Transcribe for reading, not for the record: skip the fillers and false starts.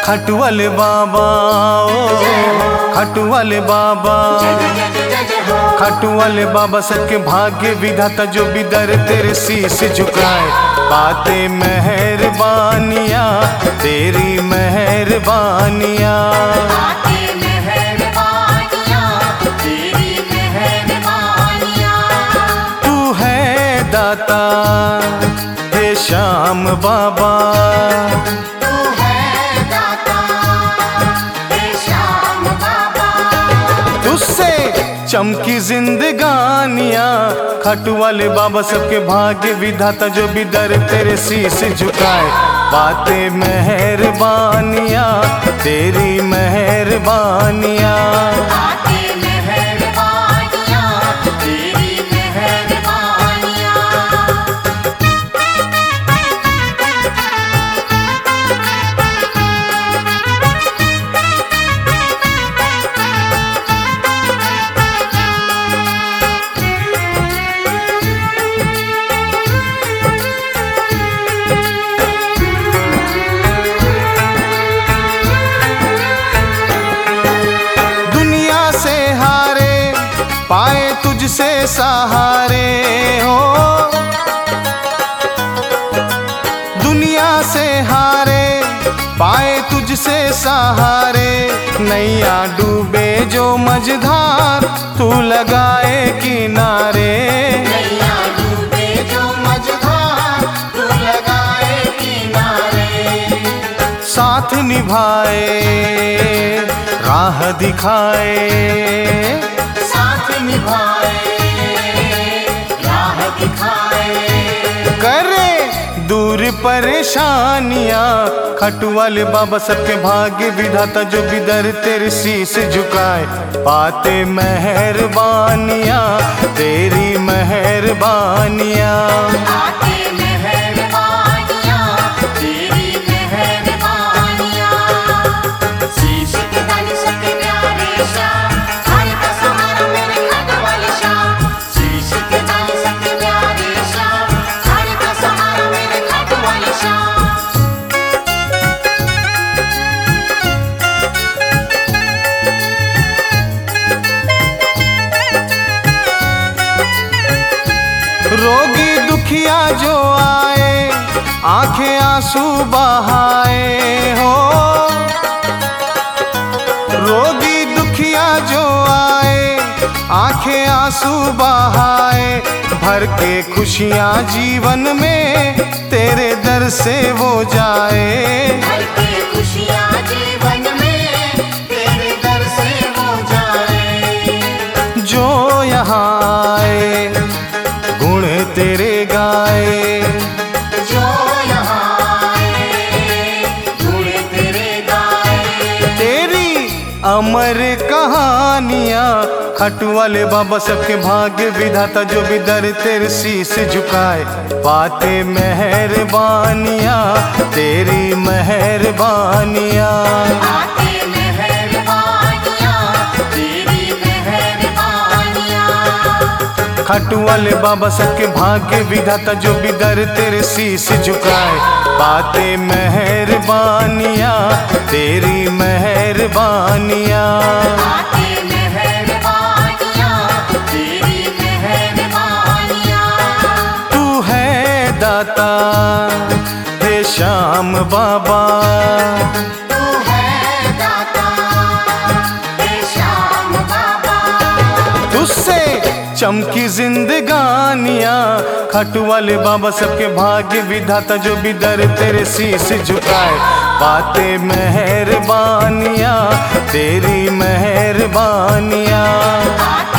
खटुअल बाबा ओ खटुअल बाबा, खटुअल बाबा सबके भाग्य विधाता जो भी दर तेरे शीश झुकाए। बातें मेहरबानियाँ तेरी मेहरबानियाँ, तू है दाता हे श्याम बाबा, तुझसे चमकी जिंदगानियाँ। खटुअल बाबा सबके भाग्य विधाता जो भी दर तेरे शीश झुकाए। बातें मेहरबानियाँ तेरी मेहरबानियाँ, पाए तुझसे सहारे हो। दुनिया से हारे पाए तुझसे सहारे, नैया डूबे जो मझधार तू लगाए किनारे। नैया डूबे जो मझधार तू लगाए किनारे, साथ निभाए राह दिखाए, राह दिखाए, करे दूर परेशानियाँ। खटुअल बाबा सबके भाग्य विधाता जो भी दर तेरे शीश झुकाए। बातें मेहरबानियाँ तेरी मेहरबानियाँ, रोगी दुखिया जो आए आंखें आंसू बहाए हो। रोगी दुखिया जो आए आंखें आंसू बहाए, भर के खुशियाँ जीवन में तेरे दर से वो जाए। भर के खुशियाँ जीवन में तेरे दर से वो जाए, जो यहाँ आए गुण तेरे गाए, जो यहाँ आए गुण तेरे गाए, तेरी अमर कहानियाँ। खटुअल बाबा सबके भाग्य विधाता जो भी दर तेरे शीश झुकाए। बातें मेहरबानियाँ तेरी मेहरबानियाँ, खटुअल बाबा सबके भाग्य विधाता जो भी दर तेरे शीश झुकाए। बातें मेहरबानियाँ तेरी मेहरबानियाँ, तू है दाता हे श्याम बाबा, तुझसे चमकी जिंदगानियाँ। खटुअल बाबा सबके भाग्य विधाता जो भी दर तेरे शीश झुकाए। बातें मेहरबानियाँ तेरी मेहरबानियाँ।